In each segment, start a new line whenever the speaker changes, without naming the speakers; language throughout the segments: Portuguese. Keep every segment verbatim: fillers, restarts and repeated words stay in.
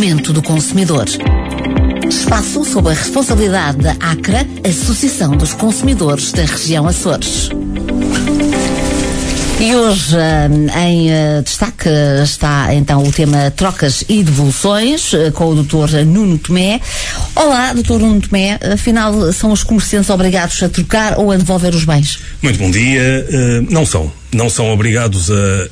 Momento do Consumidor. Espaço sob a responsabilidade da ACRA, Associação dos Consumidores da Região Açores. E hoje, em destaque, está então o tema trocas e devoluções, com o doutor Nuno Tomé. Olá, doutor Nuno Tomé. Afinal, são os comerciantes obrigados a trocar ou a devolver os bens?
Muito bom dia. Uh, não são. Não são obrigados a,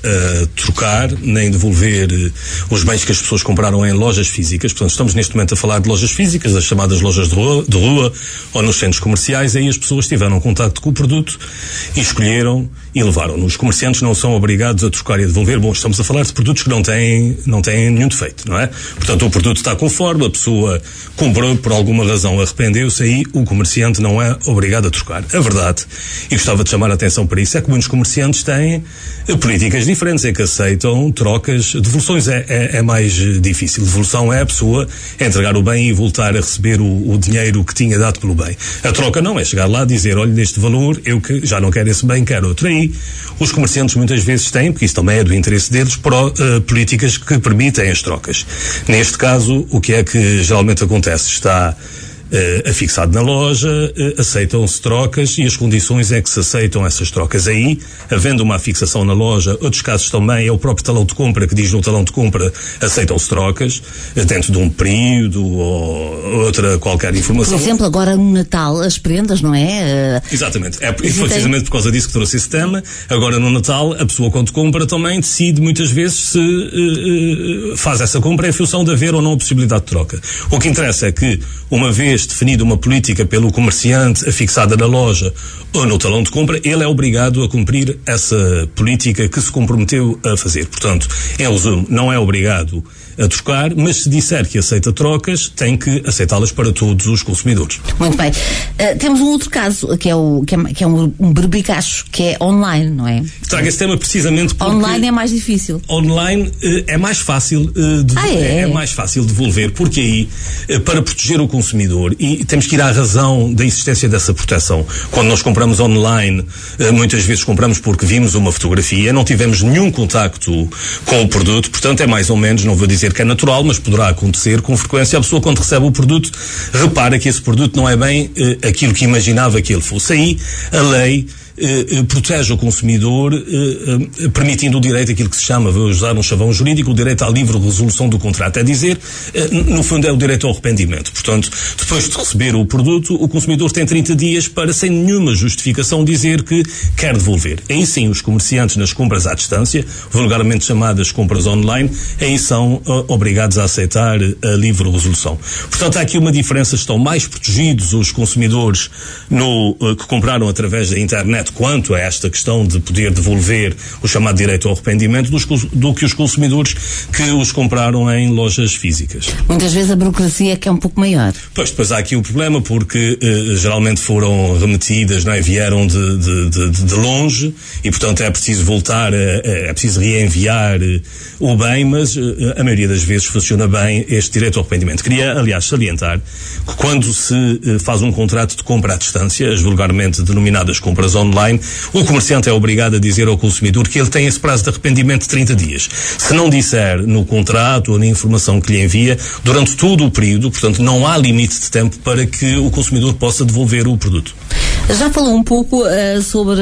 a trocar nem devolver uh, os bens que as pessoas compraram em lojas físicas. Portanto, estamos neste momento a falar de lojas físicas, as chamadas lojas de rua, de rua ou nos centros comerciais. Aí as pessoas tiveram contacto com o produto e escolheram e levaram-no. Os comerciantes não são obrigados a trocar e a devolver. Bom, estamos a falar de produtos que não têm, não têm nenhum defeito, não é? Portanto, o produto está conforme, a pessoa comprou, por alguma razão arrependeu-se, aí o comerciante não é obrigado a trocar. A verdade, e gostava de chamar a atenção para isso, é que muitos comerciantes têm políticas diferentes, é que aceitam trocas. Devoluções é, é, é mais difícil. Devolução é a pessoa entregar o bem e voltar a receber o, o dinheiro que tinha dado pelo bem. A troca não é chegar lá e dizer, olha, neste valor, eu que já não quero esse bem, quero outro. Aí os comerciantes muitas vezes têm, porque isso também é do interesse deles, pro, uh, políticas que permitem as trocas. Neste caso, o que é que geralmente acontece? Está Uh, afixado na loja, uh, aceitam-se trocas e as condições é que se aceitam essas trocas. Aí, havendo uma afixação na loja, outros casos também, é o próprio talão de compra que diz no talão de compra, aceitam-se trocas, uh, dentro de um período ou outra qualquer informação.
Por exemplo, agora no Natal, as prendas, não é? Uh,
Exatamente. É, e foi precisamente por causa disso que trouxe esse tema. Agora no Natal, a pessoa quando compra também decide muitas vezes se uh, uh, faz essa compra em função de haver ou não a possibilidade de troca. O que interessa é que, uma vez definida uma política pelo comerciante afixada na loja ou no talão de compra, ele é obrigado a cumprir essa política que se comprometeu a fazer. Portanto, em resumo, não é obrigado a trocar, mas se disser que aceita trocas, tem que aceitá-las para todos os consumidores.
Muito bem. Uh, temos um outro caso, que é, o, que é, que é um, um berbicacho, que é online, não é?
Traga esse tema precisamente porque...
Online é mais difícil.
Online uh, é mais fácil uh, de,
ah, é?
é mais fácil devolver, porque aí, uh, para proteger o consumidor, e temos que ir à razão da existência dessa proteção. Quando nós compramos online, uh, muitas vezes compramos porque vimos uma fotografia, não tivemos nenhum contacto com o produto, portanto é mais ou menos, não vou dizer que é natural, mas poderá acontecer com frequência. A pessoa, quando recebe o produto, repara que esse produto não é bem uh, aquilo que imaginava que ele fosse. Aí a lei Uh, protege o consumidor, uh, uh, permitindo o direito, aquilo que se chama, vou usar um chavão jurídico, o direito à livre resolução do contrato. É dizer, uh, no fundo, é o direito ao arrependimento. Portanto, depois de receber o produto, o consumidor tem trinta dias para, sem nenhuma justificação, dizer que quer devolver. Aí sim, os comerciantes nas compras à distância, vulgarmente chamadas compras online, aí são uh, obrigados a aceitar a livre resolução. Portanto, há aqui uma diferença, estão mais protegidos os consumidores no, uh, que compraram através da internet quanto a esta questão de poder devolver o chamado direito ao arrependimento dos, do que os consumidores que os compraram em lojas físicas.
Muitas vezes a burocracia é que é um pouco maior.
Pois, depois há aqui o problema porque eh, geralmente foram remetidas, não é? Vieram de, de, de, de longe e, portanto, é preciso voltar, a, é preciso reenviar eh, o bem, mas eh, a maioria das vezes funciona bem este direito ao arrependimento. Queria, aliás, salientar que quando se eh, faz um contrato de compra à distância, as vulgarmente denominadas compras online, o comerciante é obrigado a dizer ao consumidor que ele tem esse prazo de arrependimento de trinta dias. Se não disser no contrato ou na informação que lhe envia, durante todo o período, portanto, não há limite de tempo para que o consumidor possa devolver o produto.
Já falou um pouco uh, sobre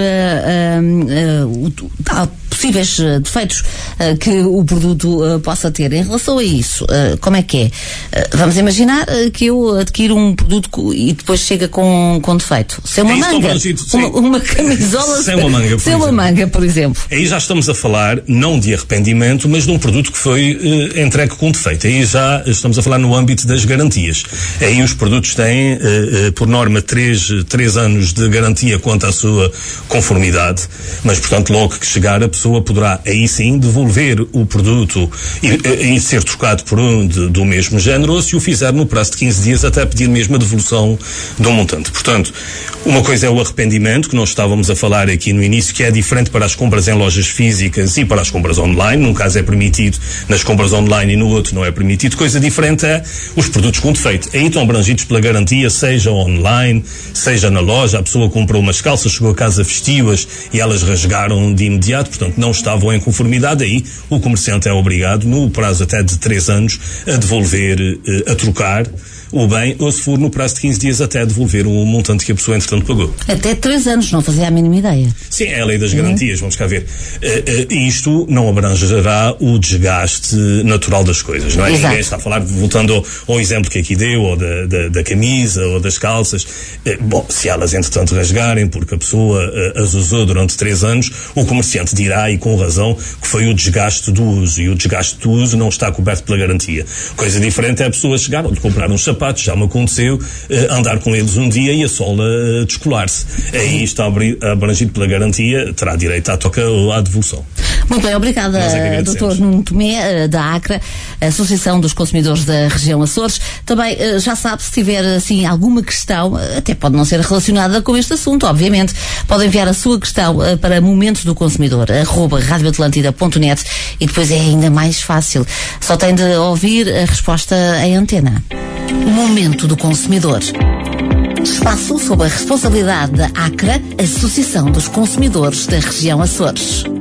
uh, uh, uh, possíveis uh, defeitos uh, que o produto uh, possa ter. Em relação a isso, uh, como é que é? Uh, vamos imaginar uh, que eu adquiro um produto e depois chega com, com defeito. Sem uma
é
manga, uma, uma camisola
sem uma manga,
sem uma manga, por exemplo.
Aí já estamos a falar não de arrependimento, mas de um produto que foi uh, entregue com defeito. Aí já estamos a falar no âmbito das garantias. Aí os produtos têm, uh, uh, por norma, três, três anos de garantia quanto à sua conformidade, mas, portanto, logo que chegar a pessoa poderá, aí sim, devolver o produto e, e ser trocado por um de, do mesmo género, ou se o fizer no prazo de quinze dias, até pedir mesmo a devolução do montante. Portanto, uma coisa é o arrependimento, que nós estávamos a falar aqui no início, que é diferente para as compras em lojas físicas e para as compras online. Num caso é permitido nas compras online e no outro não é permitido. Coisa diferente é os produtos com defeito. Aí estão abrangidos pela garantia, seja online, seja na loja. A pessoa comprou umas calças, chegou a casa, vestiu-as e elas rasgaram de imediato. Portanto, não estavam em conformidade, aí o comerciante é obrigado, no prazo até de três anos, a devolver, a trocar o bem, ou se for no prazo de quinze dias até devolver o montante que a pessoa entretanto pagou.
Até três anos, não fazia a mínima ideia.
Sim, é a lei das garantias, uhum. Vamos cá ver. Uh, uh, isto não abrangerá o desgaste natural das coisas, não é?
Exato.
Ninguém está a falar, voltando ao, ao exemplo que aqui deu, ou da, da, da camisa, ou das calças. Uh, bom, se elas entretanto rasgarem, porque a pessoa uh, as usou durante três anos, o comerciante dirá, e com razão, que foi o desgaste do uso, e o desgaste do uso não está coberto pela garantia. Coisa diferente é a pessoa chegar ou de comprar um sapato, já me aconteceu uh, andar com eles um dia e a sola uh, descolar-se. Aí está abrangido pela garantia, terá direito à troca ou à devolução.
Muito bem, obrigada, é doutor Nuno Tomé, da ACRA, Associação dos Consumidores da Região Açores. Também, uh, já sabe, se tiver assim alguma questão, até pode não ser relacionada com este assunto, obviamente, pode enviar a sua questão uh, para momentos do consumidor, arroba radio atlântida ponto net, e depois é ainda mais fácil. Só tem de ouvir a resposta em antena. Momento do Consumidor. Espaço sob a responsabilidade da ACRA, Associação dos Consumidores da Região Açores.